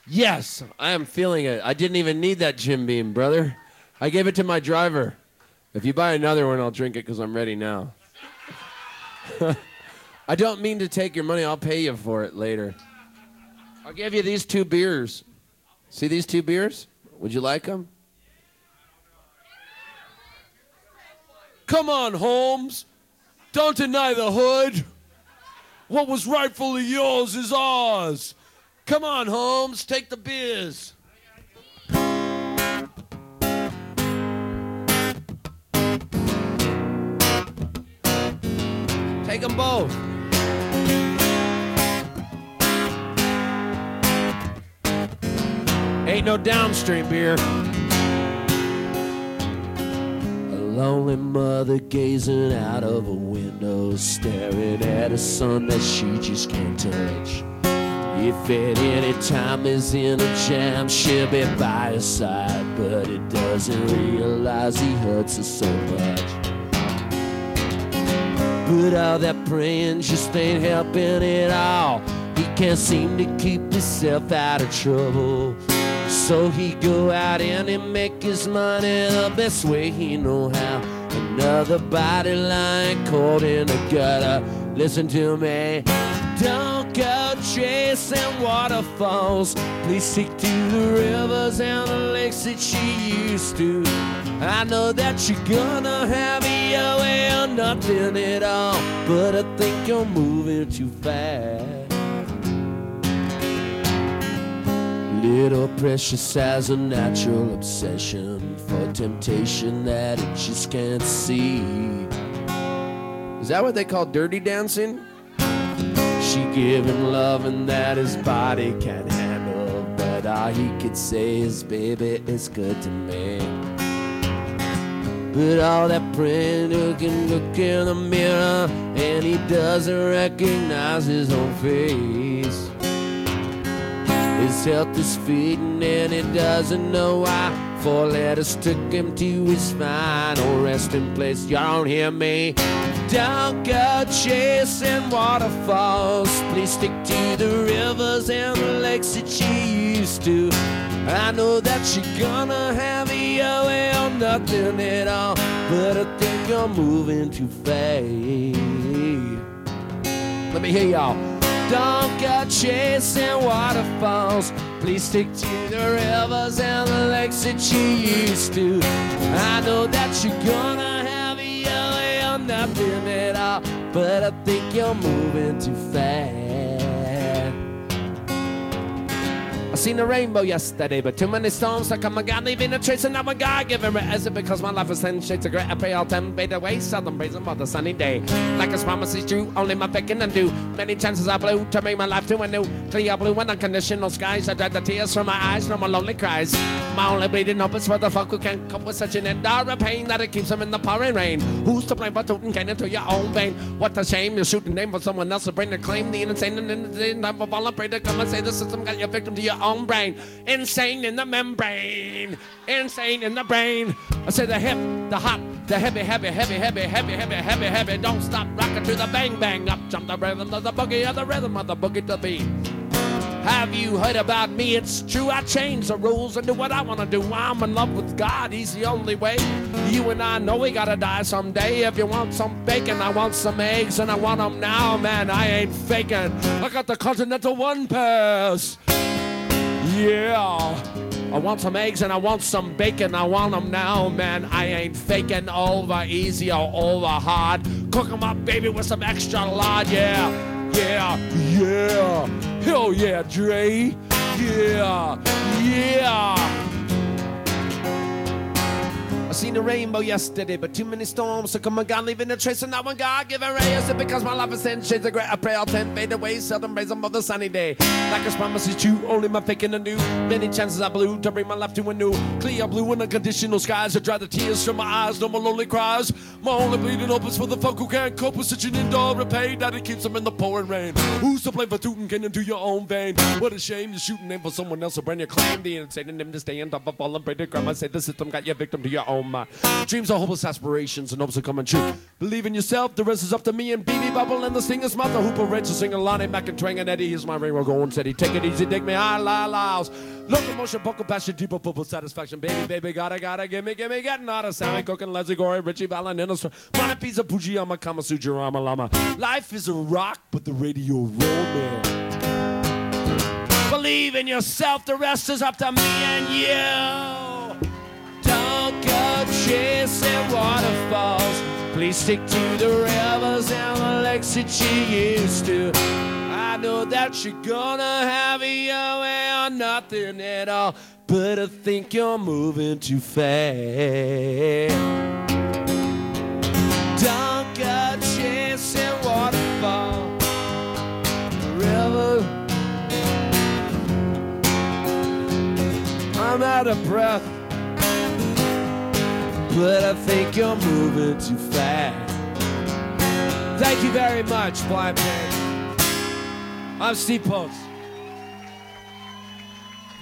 Yes, I am feeling it. I didn't even need that Jim Beam, brother. I gave it to my driver. If you buy another one, I'll drink it because I'm ready now. I don't mean to take your money. I'll pay you for it later. I'll give you these 2 beers. See these 2 beers? Would you like them? Come on, Holmes. Don't deny the hood. What was rightfully yours is ours. Come on, Holmes. Take the beers. Take them both. Ain't no downstream beer. A lonely mother gazing out of a window, staring at a son that she just can't touch. If at any time is in a jam, she'll be by his side, but he doesn't realize he hurts her so much. But all that praying just ain't helping at all. He can't seem to keep himself out of trouble. So he go out and he make his money the best way he know how. Another body lying cold in the gutter. Listen to me. Don't go chasing waterfalls. Please stick to the rivers and the lakes that you used to. I know that you're gonna have your way or nothing at all, but I think you're moving too fast. Little precious has a natural obsession for temptation that it just can't see. Is that what they call dirty dancing? She give him loving that his body can't handle, but all he could say is, baby, it's good to me. But all that praying, look in the mirror, and he doesn't recognize his own face. His health is fading and he doesn't know why. 4 letters took him to his final resting place. Y'all don't hear me? Don't go chasing waterfalls. Please stick to the rivers and the lakes that you used to. I know that you're gonna have your way or nothing at all, but I think you're moving too fast. Let me hear y'all. Don't go chasing waterfalls. Please stick to the rivers and the lakes that you used to. I know that you're gonna have your way or nothing at all, but I think you're moving too fast. I seen a rainbow yesterday, but too many storms to come and God, leaving a trace, and now my God giving it. Is it because my life is 10 shades of grey? I pray all 10 fade away, seldom praising for the sunny day. Like his promise is true, only my faith can undo. Many chances I blew to make my life to a new clear blue and unconditional skies. I dried the tears from my eyes, from my lonely cries. My only bleeding hope is for the folk who can't cope with such an endurance pain that it keeps them in the pouring rain. Who's to blame for tooting cane into your own vein? What a shame, you're shooting name for someone else to bring the claim. The insane and insane, time for falling prey to come and say the system got your victim to your own brain. Insane in the membrane, insane in the brain. I say the hip, the hop, the heavy, heavy, heavy, heavy, heavy, heavy, heavy, heavy. Don't stop rocking to the bang, bang. Up jump the rhythm of the boogie, or the rhythm of the boogie to beat. Have you heard about me? It's true, I changed the rules and do what I want to do. I'm in love with God, he's the only way. You and I know we gotta die someday. If you want some bacon, I want some eggs, and I want them now, man, I ain't faking. I got the Continental One Pass. Yeah, I want some eggs and I want some bacon. I want them now, man. I ain't faking. Over easy or over hard. Cook them up, baby, with some extra lard. Yeah, yeah, yeah. Hell yeah, Dre. Yeah, yeah. I seen a rainbow yesterday, but too many storms to come and gone, leaving a trace, and now one God give a ray. Is it because my life is 10 shades of grey? I pray all 10 fade away, seldom praise them of the sunny day. Like his promise is true, only my faking anew. Many chances I blew to bring my life to a new clear blue and unconditional skies. I dry the tears from my eyes, no more lonely cries. My only bleeding hope is for the folk who can't cope with such an endurance pain that it keeps them in the pouring rain. Who's to blame for tooting cane into your own vein? What a shame, you're shooting in for someone else to bring your claim. The insane in him to stay on top of all and pray to grandma. Say the system got your victim to your own home. Dreams are hopeless aspirations and hopes are coming true. Believe in yourself, the rest is up to me and BB Bubble and the singer's mother. Hooper Rachel singing Lonnie Mac and Twang and Eddie. Here's my ring, we're going steady. Take it easy, dig me high, la. Locomotion, buckle, passion, deeper, purple satisfaction. Baby, gotta, gimme, getting out of Sammy cooking, Leslie Gory, Richie Valentine, Bonnet Pizza, Pujiyama, Kamasutra, Rama Lama. Life is a rock, but the radio roll me. Believe in yourself, the rest is up to me and you. Don't go chasing waterfalls. Please stick to the rivers and the lakes that you used to. I know that you're gonna have your way or nothing at all, but I think you're moving too fast. Don't go chasing waterfall, river. I'm out of breath, but I think you're moving too fast. Thank you very much, Blind Man. I'm Steve Post.